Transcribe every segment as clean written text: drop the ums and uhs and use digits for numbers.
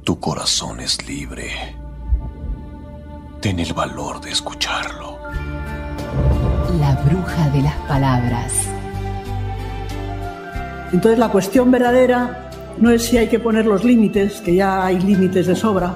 Tu corazón es libre. Ten el valor de escucharlo. La bruja de las palabras. Entonces la cuestión verdadera no es si hay que poner los límites, que ya hay límites de sobra,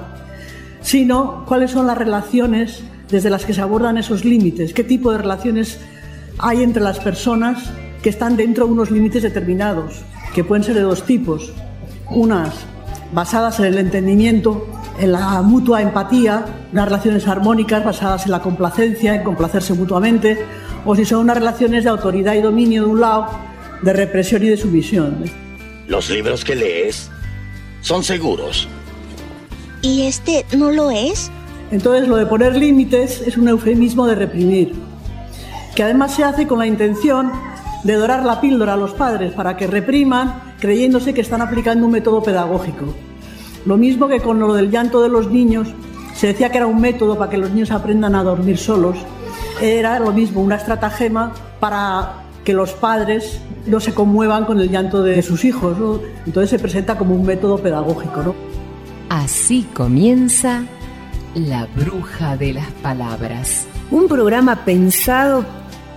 sino cuáles son las relaciones desde las que se abordan esos límites, qué tipo de relaciones hay entre las personas que están dentro de unos límites determinados, que pueden ser de dos tipos. Unas basadas en el entendimiento, en la mutua empatía, unas relaciones armónicas basadas en la complacencia, en complacerse mutuamente, o si son unas relaciones de autoridad y dominio de un lado, de represión y de sumisión. ¿Los libros que lees son seguros? ¿Y este no lo es? Entonces lo de poner límites es un eufemismo de reprimir, que además se hace con la intención de dorar la píldora a los padres para que repriman creyéndose que están aplicando un método pedagógico. Lo mismo que con lo del llanto de los niños, se decía que era un método para que los niños aprendan a dormir solos. Era lo mismo, una estratagema para que los padres no se conmuevan con el llanto de sus hijos, ¿no? Entonces se presenta como un método pedagógico, ¿no? Así comienza La Bruja de las Palabras. Un programa pensado,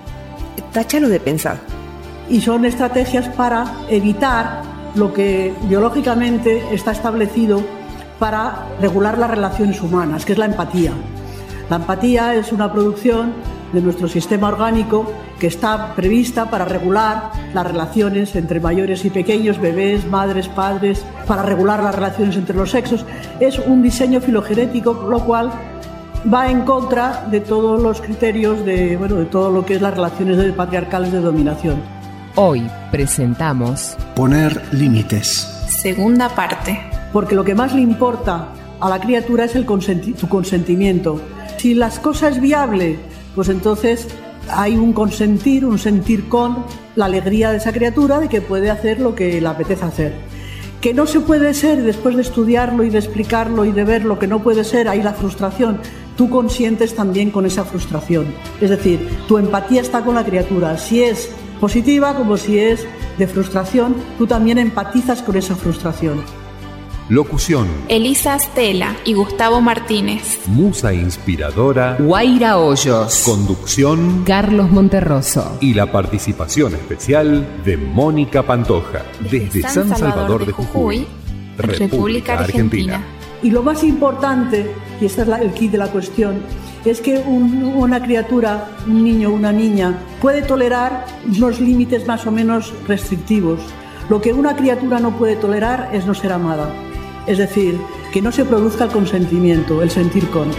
táchalo de pensado. Y son estrategias para evitar lo que biológicamente está establecido para regular las relaciones humanas, que es la empatía. La empatía es una producción de nuestro sistema orgánico que está prevista para regular las relaciones entre mayores y pequeños, bebés, madres, padres, para regular las relaciones entre los sexos. Es un diseño filogenético, lo cual va en contra de todos los criterios de todo lo que es las relaciones patriarcales de dominación. Hoy presentamos Poner límites. Segunda parte. Porque lo que más le importa a la criatura es su consentimiento. Si las cosas es viable, pues entonces hay un consentir, un sentir con la alegría de esa criatura de que puede hacer lo que le apetece hacer. Que no se puede ser, después de estudiarlo y de explicarlo y de ver lo que no puede ser, hay la frustración. Tú consientes también con esa frustración. Es decir, tu empatía está con la criatura. Si es positiva como si es de frustración, tú también empatizas con esa frustración. Locución: Elisa Astela y Gustavo Martínez. Musa inspiradora: Guaira Hoyos. Conducción: Carlos Monterroso. Y la participación especial de Mónica Pantoja, desde San Salvador de Jujuy, República Argentina. Y lo más importante, y este es el quid de la cuestión, es que una criatura, un niño o una niña, puede tolerar unos límites más o menos restrictivos. Lo que una criatura no puede tolerar es no ser amada. Es decir, que no se produzca el consentimiento, el sentir con.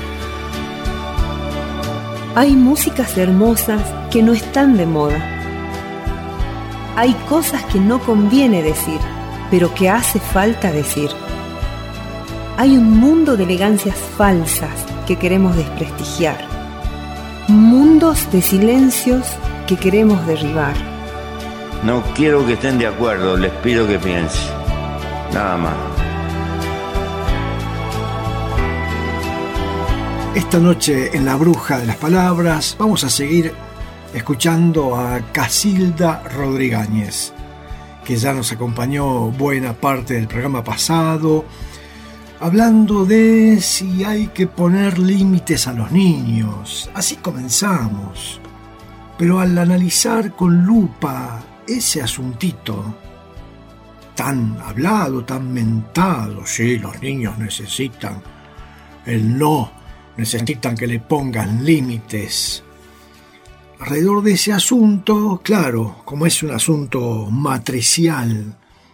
Hay músicas hermosas que no están de moda. Hay cosas que no conviene decir, pero que hace falta decir. Hay un mundo de elegancias falsas que queremos desprestigiar. Mundos de silencios que queremos derribar. No quiero que estén de acuerdo, les pido que piensen. Nada más. Esta noche en La Bruja de las Palabras vamos a seguir escuchando a Casilda Rodríguez, que ya nos acompañó buena parte del programa pasado, hablando de si hay que poner límites a los niños. Así comenzamos. Pero al analizar con lupa ese asuntito tan hablado, tan mentado, sí, los niños necesitan el no, necesitan que le pongan límites. Alrededor de ese asunto, claro, como es un asunto matricial,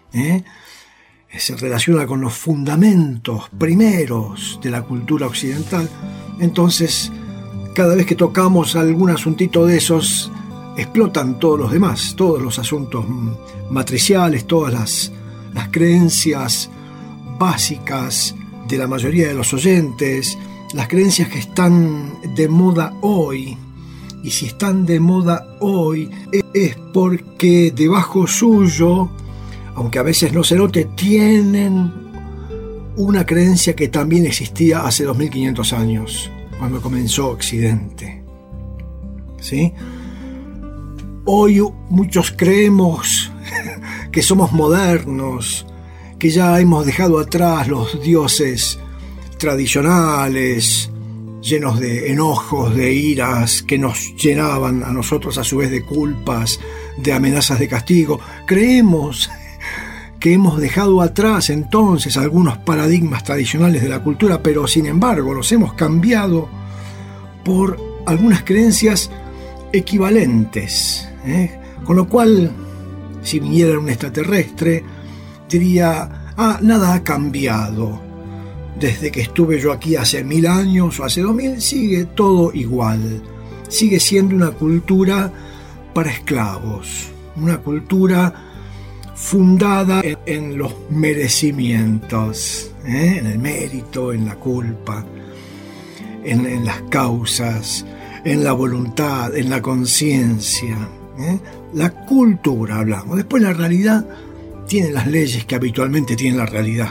se relaciona con los fundamentos primeros de la cultura occidental, entonces cada vez que tocamos algún asuntito de esos, explotan todos los demás, todos los asuntos matriciales, todas las creencias básicas de la mayoría de los oyentes, las creencias que están de moda hoy. Y si están de moda hoy es porque debajo suyo, aunque a veces no se note, tienen una creencia que también existía hace 2500 años, cuando comenzó Occidente. ¿Sí? Hoy muchos creemos que somos modernos, que ya hemos dejado atrás los dioses tradicionales, llenos de enojos, de iras, que nos llenaban a nosotros a su vez de culpas, de amenazas de castigo. Creemos que hemos dejado atrás entonces algunos paradigmas tradicionales de la cultura, pero sin embargo los hemos cambiado por algunas creencias equivalentes, con lo cual, si viniera un extraterrestre, diría: nada ha cambiado. Desde que estuve yo aquí hace 1000 años o hace 2000, sigue todo igual. Sigue siendo una cultura para esclavos, una cultura fundada en los merecimientos, en el mérito, en la culpa, en las causas, en la voluntad, en la conciencia. La cultura hablamos. Después la realidad tiene las leyes que habitualmente tiene la realidad.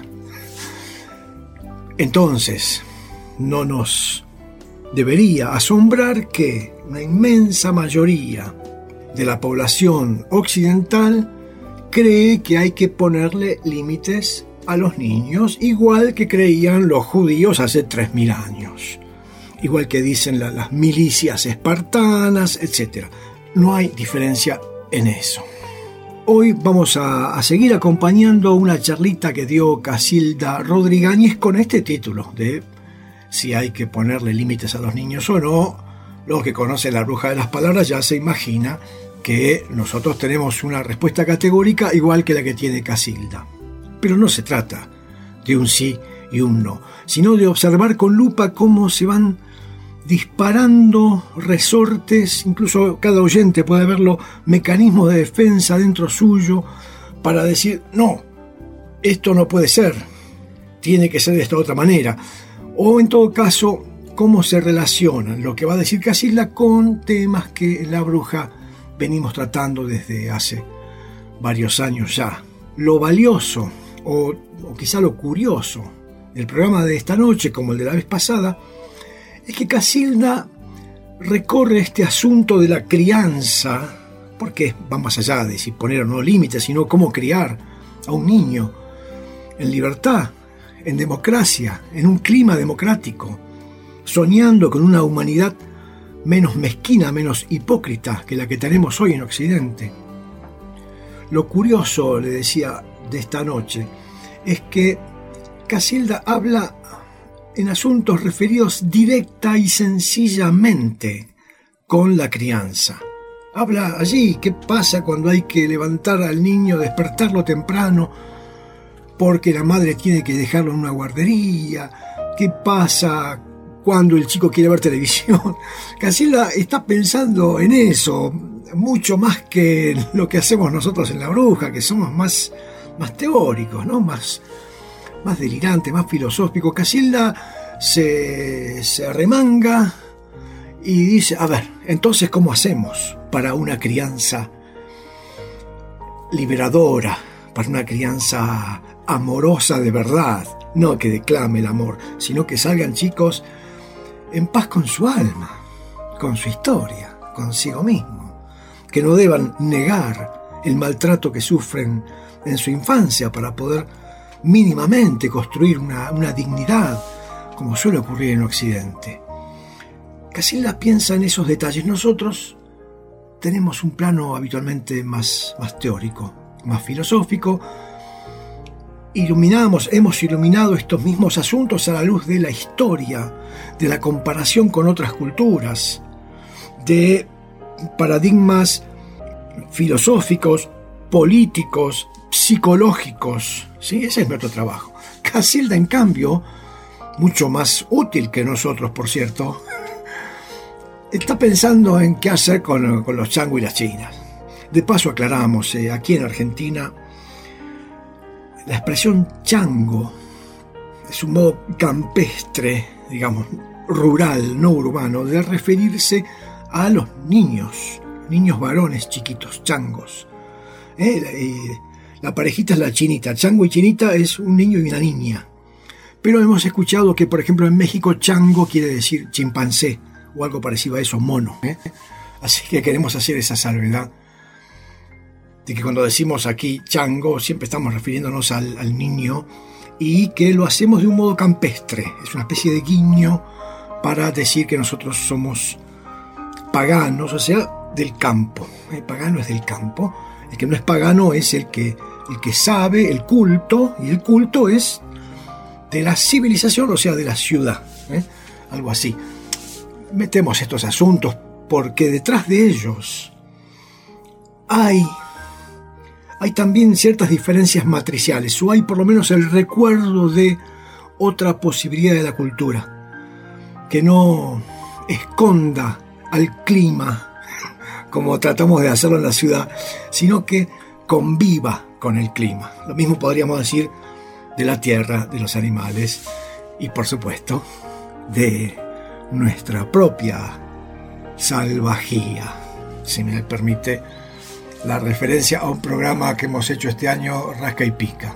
Entonces, no nos debería asombrar que una inmensa mayoría de la población occidental cree que hay que ponerle límites a los niños, igual que creían los judíos hace 3000 años, igual que dicen las milicias espartanas, etc. No hay diferencia en eso. Hoy vamos a seguir acompañando una charlita que dio Casilda Rodrigáñez con este título de si hay que ponerle límites a los niños o no. Los que conocen la bruja de las palabras ya se imagina que nosotros tenemos una respuesta categórica igual que la que tiene Casilda. Pero no se trata de un sí y un no, sino de observar con lupa cómo se van disparando resortes, incluso cada oyente puede verlo, mecanismos de defensa dentro suyo para decir: no, esto no puede ser, tiene que ser de esta otra manera. O en todo caso, cómo se relacionan lo que va a decir Casilda con temas que en La Bruja venimos tratando desde hace varios años ya. Lo valioso o quizá lo curioso del programa de esta noche, como el de la vez pasada, es que Casilda recorre este asunto de la crianza, porque va más allá de si poner o no límites, sino cómo criar a un niño en libertad, en democracia, en un clima democrático, soñando con una humanidad menos mezquina, menos hipócrita que la que tenemos hoy en Occidente. Lo curioso, le decía, de esta noche, es que Casilda habla en asuntos referidos directa y sencillamente con la crianza. Habla allí qué pasa cuando hay que levantar al niño, despertarlo temprano, porque la madre tiene que dejarlo en una guardería. ¿Qué pasa cuando el chico quiere ver televisión? Casilda está pensando en eso, mucho más que en lo que hacemos nosotros en La Bruja, que somos más teóricos, ¿no? Más delirante, más filosófico. Casilda se arremanga y dice: a ver, entonces, ¿cómo hacemos para una crianza liberadora, para una crianza amorosa de verdad? No que declame el amor, sino que salgan chicos en paz con su alma, con su historia, consigo mismo, que no deban negar el maltrato que sufren en su infancia para poder mínimamente construir una dignidad, como suele ocurrir en Occidente. Casilda piensa en esos detalles. Nosotros tenemos un plano habitualmente más teórico, más filosófico. Hemos iluminado estos mismos asuntos a la luz de la historia, de la comparación con otras culturas, de paradigmas filosóficos, políticos, psicológicos. ¿Sí? Ese es nuestro trabajo. Casilda, en cambio, mucho más útil que nosotros, por cierto, está pensando en qué hacer con los changos y las chinas. De paso aclaramos, aquí en Argentina, la expresión chango es un modo campestre, digamos, rural, no urbano, de referirse a los niños varones chiquitos, changos. La parejita es la chinita. Chango y chinita es un niño y una niña. Pero hemos escuchado que, por ejemplo, en México chango quiere decir chimpancé o algo parecido a eso, mono. Así que queremos hacer esa salvedad. de que cuando decimos aquí chango siempre estamos refiriéndonos al niño y que lo hacemos de un modo campestre. Es una especie de guiño para decir que nosotros somos paganos, o sea, del campo. El pagano es del campo. El que no es pagano es el que sabe, el culto, y el culto es de la civilización, o sea, de la ciudad. Algo así. Metemos estos asuntos porque detrás de ellos hay también ciertas diferencias matriciales, o hay por lo menos el recuerdo de otra posibilidad de la cultura, que no esconda al clima como tratamos de hacerlo en la ciudad, sino que conviva con el clima. Lo mismo podríamos decir de la tierra, de los animales y, por supuesto, de nuestra propia salvajía, si me permite la referencia a un programa que hemos hecho este año, Rasca y Pica.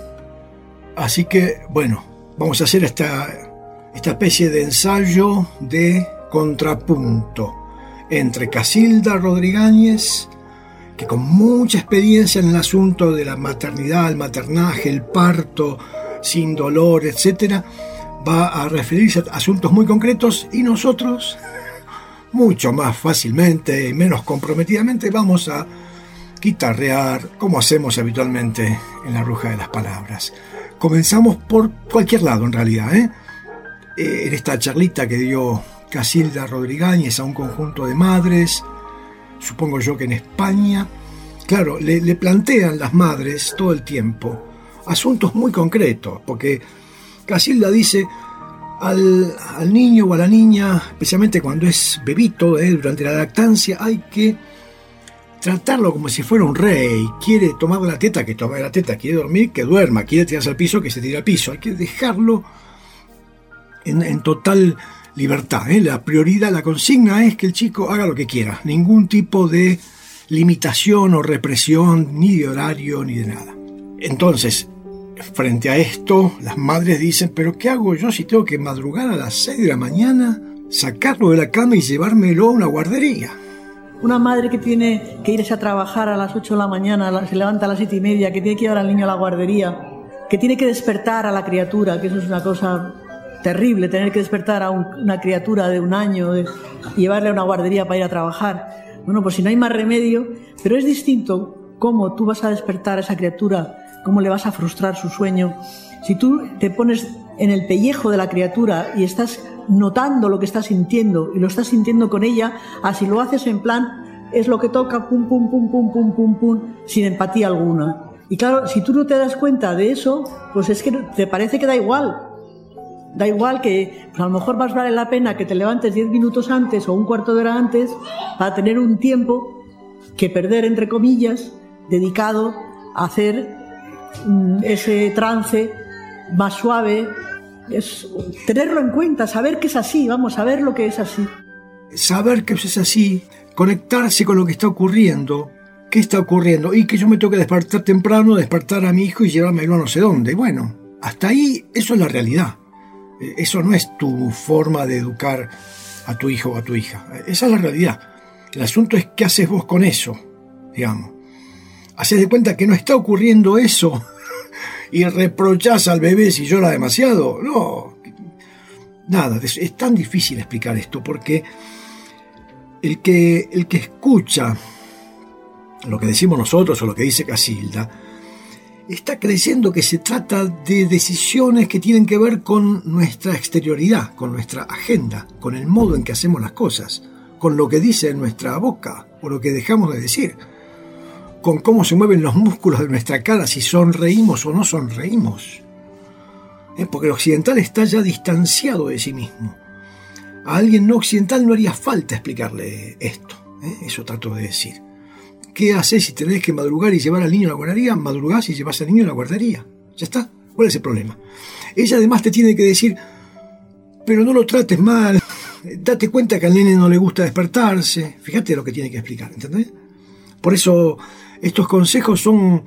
Así que, bueno, vamos a hacer esta especie de ensayo de contrapunto entre Casilda Rodríguez, que con mucha experiencia en el asunto de la maternidad, el maternaje, el parto sin dolor, etc., va a referirse a asuntos muy concretos, y nosotros, mucho más fácilmente y menos comprometidamente, vamos a guitarrear como hacemos habitualmente en La Bruja de las Palabras. Comenzamos por cualquier lado, en realidad, en esta charlita que dio Casilda Rodríguez a un conjunto de madres, supongo yo que en España. Claro, le plantean las madres todo el tiempo asuntos muy concretos, porque Casilda dice al niño o a la niña, especialmente cuando es bebito, durante la lactancia, hay que tratarlo como si fuera un rey. Quiere tomar la teta, que tome la teta. Quiere dormir, que duerma. Quiere tirarse al piso, que se tire al piso. Hay que dejarlo en total libertad. La prioridad, la consigna es que el chico haga lo que quiera. Ningún tipo de limitación o represión, ni de horario, ni de nada. Entonces, frente a esto, las madres dicen, ¿pero qué hago yo si tengo que madrugar a las 6 de la mañana, sacarlo de la cama y llevármelo a una guardería? Una madre que tiene que irse a trabajar a las 8 de la mañana, se levanta a las 7:30, que tiene que llevar al niño a la guardería, que tiene que despertar a la criatura, que eso es una cosa terrible, tener que despertar a una criatura de 1 año y llevarle a una guardería para ir a trabajar. Bueno, pues si no hay más remedio, pero es distinto cómo tú vas a despertar a esa criatura, cómo le vas a frustrar su sueño. Si tú te pones en el pellejo de la criatura y estás notando lo que está sintiendo y lo estás sintiendo con ella, así lo haces en plan, es lo que toca, pum, pum, pum, pum, pum, pum, pum, sin empatía alguna. Y claro, si tú no te das cuenta de eso, pues es que te parece que da igual. Da igual que pues a lo mejor más vale la pena que te levantes 10 minutos antes o un cuarto de hora antes para tener un tiempo que perder, entre comillas, dedicado a hacer ese trance más suave. Es tenerlo en cuenta, saber que es así, vamos a ver lo que es así. Saber que es así, conectarse con lo que está ocurriendo, qué está ocurriendo, y que yo me tengo que despertar temprano, despertar a mi hijo y llevármelo a no sé dónde. Bueno, hasta ahí eso es la realidad. Eso no es tu forma de educar a tu hijo o a tu hija. Esa es la realidad. El asunto es qué haces vos con eso, digamos. Haces de cuenta que no está ocurriendo eso y reprochás al bebé si llora demasiado. No, nada, es tan difícil explicar esto, porque el que escucha lo que decimos nosotros o lo que dice Casilda está creyendo que se trata de decisiones que tienen que ver con nuestra exterioridad, con nuestra agenda, con el modo en que hacemos las cosas, con lo que dice nuestra boca o lo que dejamos de decir, con cómo se mueven los músculos de nuestra cara, si sonreímos o no sonreímos. Porque el occidental está ya distanciado de sí mismo. A alguien no occidental no haría falta explicarle esto. Eso trato de decir. ¿Qué haces si tenés que madrugar y llevar al niño a la guardería? Madrugás y llevas al niño a la guardería. Ya está. ¿Cuál es el problema? Ella además te tiene que decir, pero no lo trates mal. Date cuenta que al nene no le gusta despertarse. Fíjate lo que tiene que explicar, ¿entendés? Por eso estos consejos son,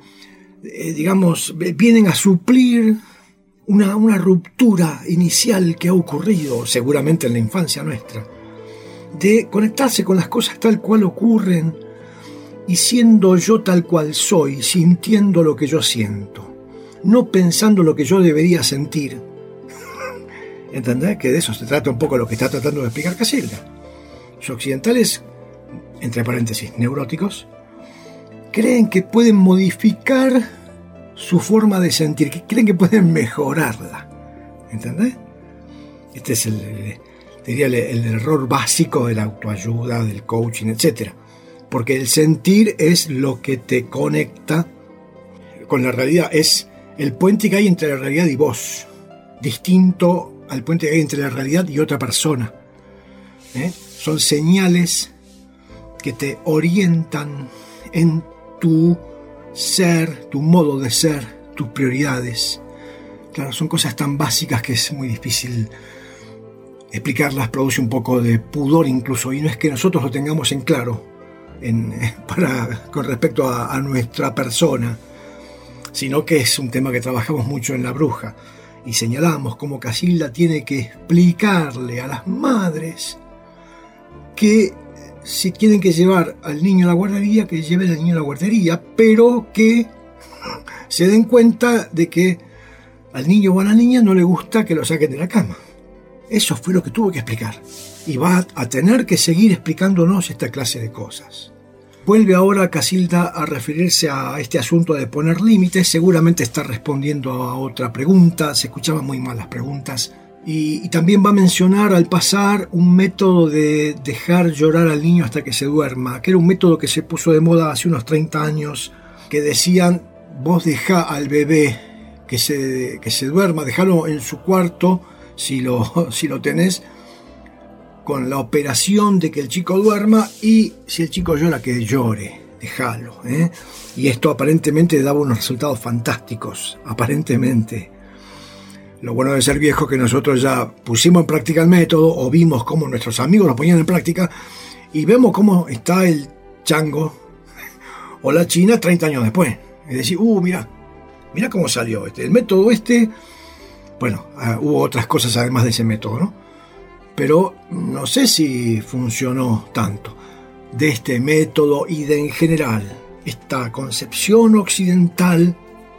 vienen a suplir una ruptura inicial que ha ocurrido seguramente en la infancia nuestra, de conectarse con las cosas tal cual ocurren, y siendo yo tal cual soy, sintiendo lo que yo siento, no pensando lo que yo debería sentir. ¿Entendés? Que de eso se trata un poco lo que está tratando de explicar Casilda. Los occidentales, entre paréntesis, neuróticos, creen que pueden modificar su forma de sentir, que creen que pueden mejorarla. ¿Entendés? Este es el error básico de la autoayuda, del coaching, etc. Porque el sentir es lo que te conecta con la realidad, es el puente que hay entre la realidad y vos, distinto al puente que hay entre la realidad y otra persona. Son señales que te orientan en tu ser, tu modo de ser, tus prioridades. Claro, son cosas tan básicas que es muy difícil explicarlas, produce un poco de pudor incluso, y no es que nosotros lo tengamos en claro con respecto a nuestra persona, sino que es un tema que trabajamos mucho en La Bruja, y señalamos cómo Casilda tiene que explicarle a las madres que si tienen que llevar al niño a la guardería, que lleven al niño a la guardería, pero que se den cuenta de que al niño o a la niña no le gusta que lo saquen de la cama. Eso fue lo que tuvo que explicar. Y va a tener que seguir explicándonos esta clase de cosas. Vuelve ahora Casilda a referirse a este asunto de poner límites. Seguramente está respondiendo a otra pregunta. Se escuchaban muy mal las preguntas. Y también va a mencionar al pasar un método de dejar llorar al niño hasta que se duerma, que era un método que se puso de moda hace unos 30 años, que decían, vos dejá al bebé que se duerma, dejalo en su cuarto, si lo tenés, con la operación de que el chico duerma, y si el chico llora, que llore, dejalo. Y esto aparentemente daba unos resultados fantásticos, aparentemente. Lo bueno de ser viejo es que nosotros ya pusimos en práctica el método, o vimos cómo nuestros amigos lo ponían en práctica, y vemos cómo está el chango o la china 30 años después. Es decir, mira cómo salió el método bueno, hubo otras cosas además de ese método, ¿no? Pero no sé si funcionó tanto. De este método y de en general, esta concepción occidental,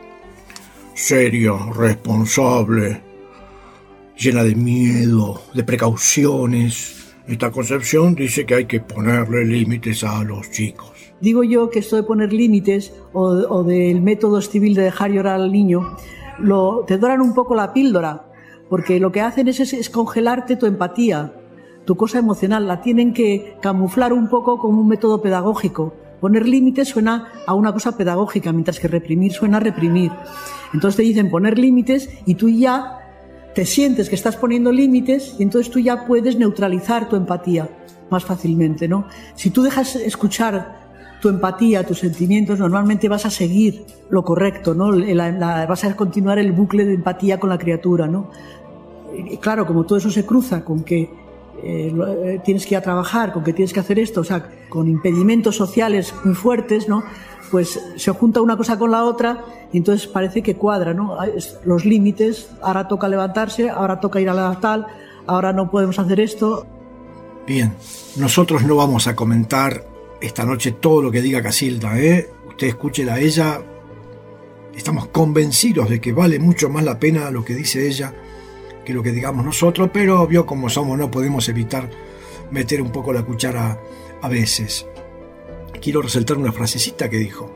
seria, responsable, llena de miedo, de precauciones, esta concepción dice que hay que ponerle límites a los chicos. Digo yo que esto de poner límites o del método civil de dejar llorar al niño, te doran un poco la píldora, porque lo que hacen es congelarte tu empatía, tu cosa emocional, la tienen que camuflar un poco como un método pedagógico. Poner límites suena a una cosa pedagógica, mientras que reprimir suena a reprimir. Entonces te dicen poner límites y tú ya te sientes que estás poniendo límites y entonces tú ya puedes neutralizar tu empatía más fácilmente, ¿no? Si tú dejas escuchar tu empatía, tus sentimientos, normalmente vas a seguir lo correcto, ¿no? Vas a continuar el bucle de empatía con la criatura, ¿no? Y claro, como todo eso se cruza con que tienes que ir a trabajar, con que tienes que hacer esto, o sea, con impedimentos sociales muy fuertes, ¿no? Pues se junta una cosa con la otra y entonces parece que cuadra, ¿no? Los límites, ahora toca levantarse, ahora toca ir a la tal, ahora no podemos hacer esto. Bien, nosotros no vamos a comentar esta noche todo lo que diga Casilda, Usted escúchela a ella. Estamos convencidos de que vale mucho más la pena lo que dice ella que lo que digamos nosotros, pero obvio como somos no podemos evitar meter un poco la cuchara a veces. Quiero resaltar una frasecita que dijo: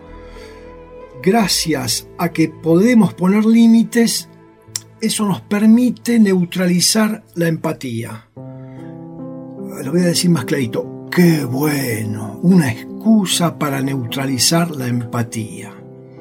gracias a que podemos poner límites, eso nos permite neutralizar la empatía. Lo voy a decir más clarito. ¡Qué bueno! Una excusa para neutralizar la empatía.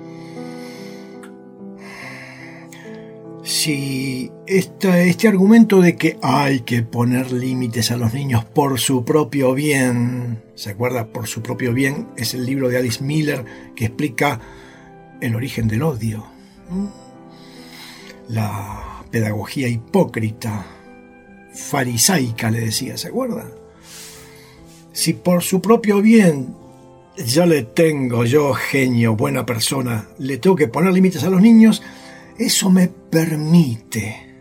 Si este argumento de que hay que poner límites a los niños por su propio bien, ¿se acuerda? Por su propio bien es el libro de Alice Miller que explica el origen del odio, la pedagogía hipócrita, farisaica le decía, ¿se acuerda? Si por su propio bien yo genio, buena persona, le tengo que poner límites a los niños, eso me permite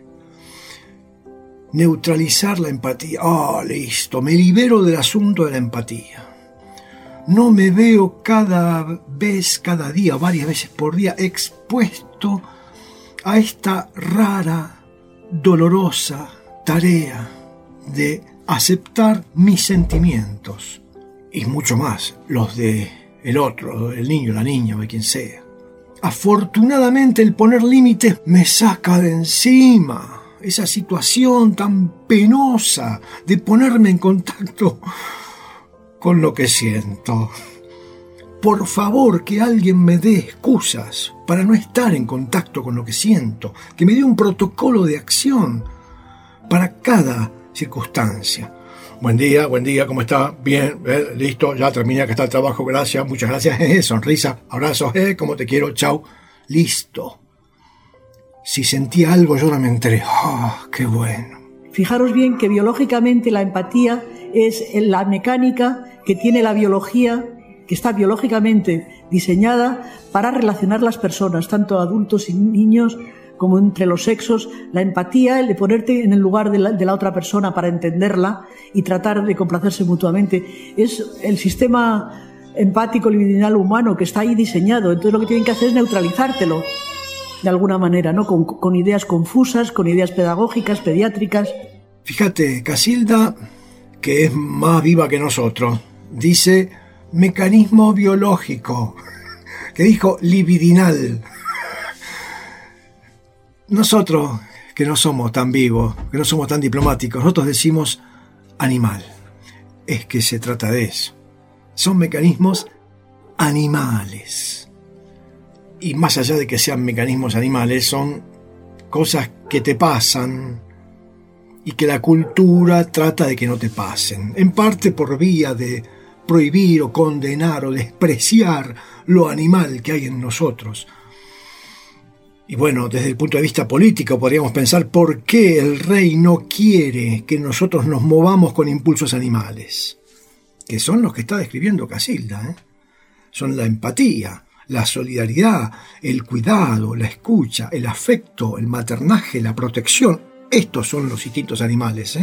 neutralizar la empatía. Listo, me libero del asunto de la empatía. no me veo cada día, varias veces por día, expuesto a esta rara, dolorosa tarea de aceptar mis sentimientos y mucho más los de el otro, el niño, la niña o de quien sea. Afortunadamente el poner límites me saca de encima esa situación tan penosa de ponerme en contacto con lo que siento. Por favor, que alguien me dé excusas para no estar en contacto con lo que siento, que me dé un protocolo de acción para cada circunstancia. Buen día, ¿cómo está? Bien, listo, ya terminé, acá está el trabajo, gracias, muchas gracias, sonrisa, abrazos, cómo te quiero, chau, listo. Si sentía algo yo no me enteré, qué bueno. Fijaros bien que biológicamente la empatía es la mecánica que tiene la biología, que está biológicamente diseñada para relacionar las personas, tanto adultos y niños como entre los sexos. La empatía, el de ponerte en el lugar de la otra persona para entenderla y tratar de complacerse mutuamente, es el sistema empático libidinal humano que está ahí diseñado. Entonces lo que tienen que hacer es neutralizártelo de alguna manera, ¿no? Con ideas confusas, con ideas pedagógicas, pediátricas. Fíjate, Casilda, que es más viva que nosotros, dice mecanismo biológico, que dijo libidinal. Nosotros, que no somos tan vivos, que no somos tan diplomáticos, nosotros decimos animal. Es que se trata de eso. Son mecanismos animales. Y más allá de que sean mecanismos animales, son cosas que te pasan y que la cultura trata de que no te pasen. En parte por vía de prohibir o condenar o despreciar lo animal que hay en nosotros. Y bueno, desde el punto de vista político podríamos pensar por qué el rey no quiere que nosotros nos movamos con impulsos animales, que son los que está describiendo Casilda, Son la empatía, la solidaridad, el cuidado, la escucha, el afecto, el maternaje, la protección. Estos son los instintos animales,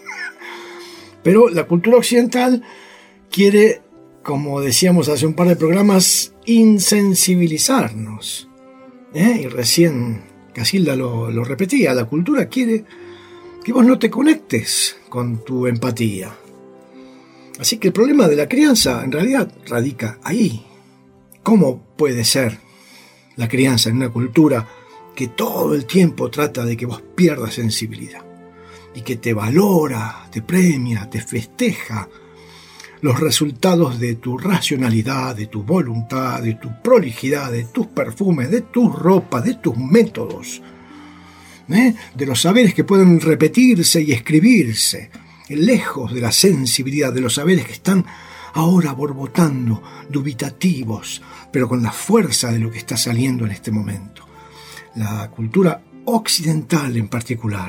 Pero la cultura occidental quiere, como decíamos hace un par de programas, insensibilizarnos. Y recién Casilda lo repetía, la cultura quiere que vos no te conectes con tu empatía. Así que el problema de la crianza en realidad radica ahí. ¿Cómo puede ser la crianza en una cultura que todo el tiempo trata de que vos pierdas sensibilidad y que te valora, te premia, te festeja los resultados de tu racionalidad, de tu voluntad, de tu prolijidad, de tus perfumes, de tus ropas, de tus métodos, de los saberes que pueden repetirse y escribirse, lejos de la sensibilidad de los saberes que están ahora borbotando, dubitativos, pero con la fuerza de lo que está saliendo en este momento? La cultura occidental en particular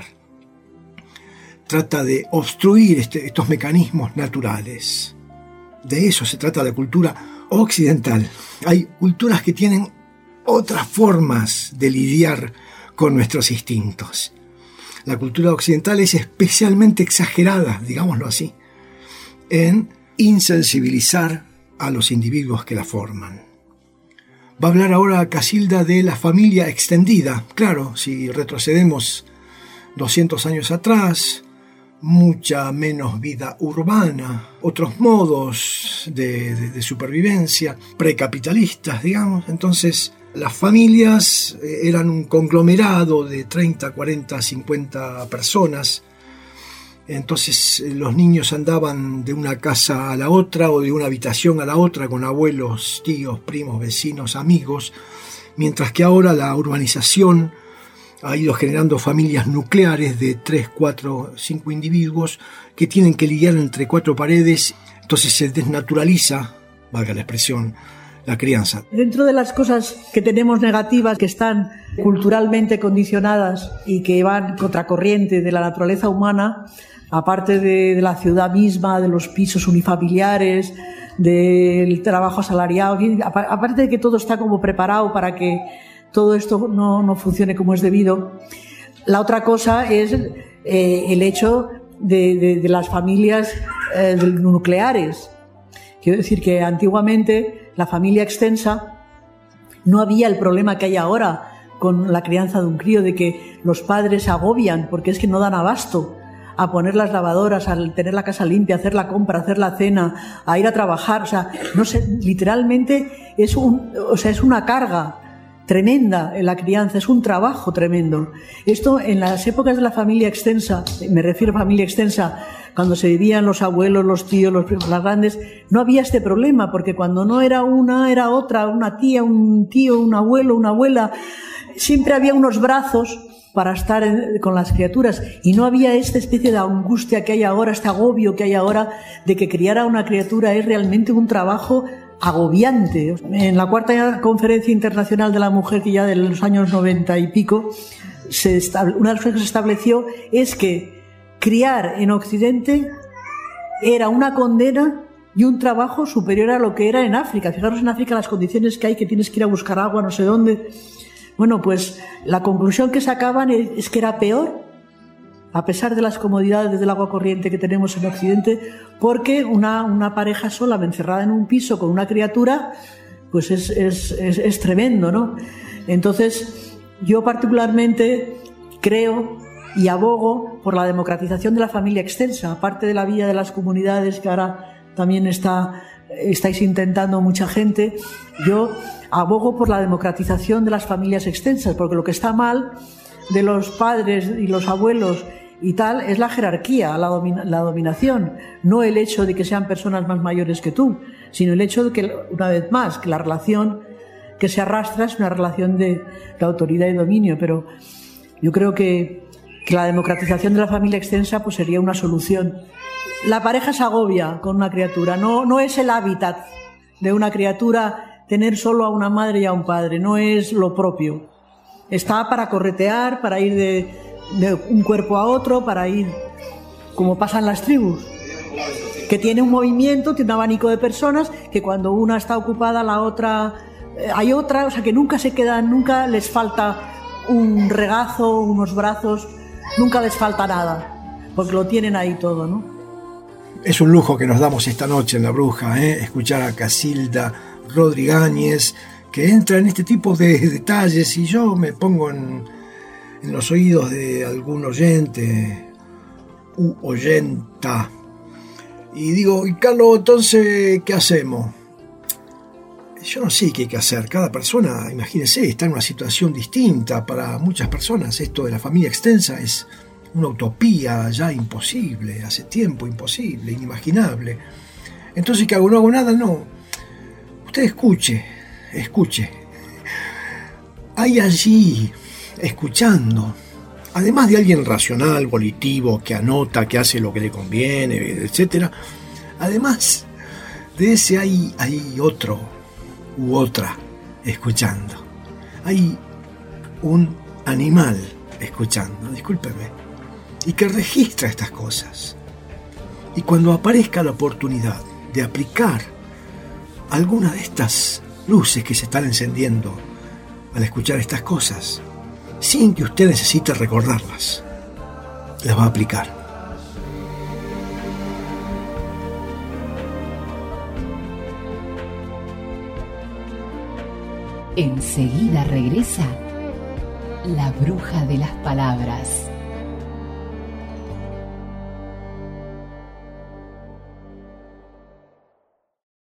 trata de obstruir estos mecanismos naturales. De eso se trata la cultura occidental. Hay culturas que tienen otras formas de lidiar con nuestros instintos. La cultura occidental es especialmente exagerada, digámoslo así, en insensibilizar a los individuos que la forman. Va a hablar ahora Casilda de la familia extendida. Claro, si retrocedemos 200 años atrás, mucha menos vida urbana, otros modos de supervivencia, precapitalistas, digamos. Entonces, las familias eran un conglomerado de 30, 40, 50 personas. Entonces, los niños andaban de una casa a la otra o de una habitación a la otra con abuelos, tíos, primos, vecinos, amigos, mientras que ahora la urbanización ha ido generando familias nucleares de 3, 4, 5 individuos que tienen que lidiar entre 4 paredes. Entonces se desnaturaliza, valga la expresión, la crianza. Dentro de las cosas que tenemos negativas, que están culturalmente condicionadas y que van contracorriente de la naturaleza humana, aparte de la ciudad misma, de los pisos unifamiliares, del trabajo asalariado, aparte de que todo está como preparado para que todo esto no funcione como es debido. La otra cosa es el hecho de las familias nucleares, Quiero decir que antiguamente la familia extensa no había el problema que hay ahora con la crianza de un crío, de que los padres se agobian porque es que no dan abasto a poner las lavadoras, a tener la casa limpia, a hacer la compra, a hacer la cena, a ir a trabajar. O sea, no sé, literalmente es una carga tremenda en la crianza, es un trabajo tremendo. Esto en las épocas de la familia extensa, me refiero a familia extensa, cuando se vivían los abuelos, los tíos, los primos, las grandes, no había este problema, porque cuando no era una, era otra, una tía, un tío, un abuelo, una abuela, siempre había unos brazos para estar con las criaturas, y no había esta especie de angustia que hay ahora, este agobio que hay ahora de que criar a una criatura es realmente un trabajo agobiante. En la cuarta conferencia internacional de la mujer, que ya de los años 90 y pico, una de las cosas que se estableció es que criar en Occidente era una condena y un trabajo superior a lo que era en África. Fijaros en África las condiciones que hay, que tienes que ir a buscar agua no sé dónde. Bueno, pues la conclusión que sacaban es que era peor, a pesar de las comodidades del agua corriente que tenemos en Occidente, porque una pareja sola encerrada en un piso con una criatura, pues es tremendo, ¿no? Entonces, yo particularmente creo y abogo por la democratización de la familia extensa, aparte de la vida de las comunidades que ahora también estáis intentando mucha gente. Yo abogo por la democratización de las familias extensas, porque lo que está mal de los padres y los abuelos y tal es la jerarquía, la dominación, no el hecho de que sean personas más mayores que tú, sino el hecho de que, una vez más, que la relación que se arrastra es una relación de autoridad y dominio. Pero yo creo que la democratización de la familia extensa pues sería una solución. La pareja se agobia con una criatura, no es el hábitat de una criatura tener solo a una madre y a un padre, no es lo propio. Está para corretear, para ir de un cuerpo a otro, para ir como pasan las tribus, que tiene un movimiento, tiene un abanico de personas, que cuando una está ocupada la otra, hay otra, o sea que nunca se quedan, nunca les falta un regazo, unos brazos, nunca les falta nada, porque lo tienen ahí todo, ¿no? Es un lujo que nos damos esta noche en La Bruja, escuchar a Casilda Rodrigáñez, que entra en este tipo de detalles, y yo me pongo en los oídos de algún oyente u oyenta y digo, y Carlos, entonces, ¿qué hacemos? Yo no sé qué hay que hacer. Cada persona, imagínense, está en una situación distinta. Para muchas personas esto de la familia extensa es una utopía ya imposible, hace tiempo imposible, inimaginable. Entonces, ¿qué hago? ¿No hago nada? No. Usted escuche. Hay allí, escuchando, además de alguien racional, volitivo, que anota, que hace lo que le conviene, etc., además de ese hay otro u otra escuchando. Hay un animal escuchando, discúlpeme, y que registra estas cosas. Y cuando aparezca la oportunidad de aplicar alguna de estas luces que se están encendiendo al escuchar estas cosas, sin que usted necesite recordarlas, las va a aplicar. Enseguida regresa La Bruja de las Palabras.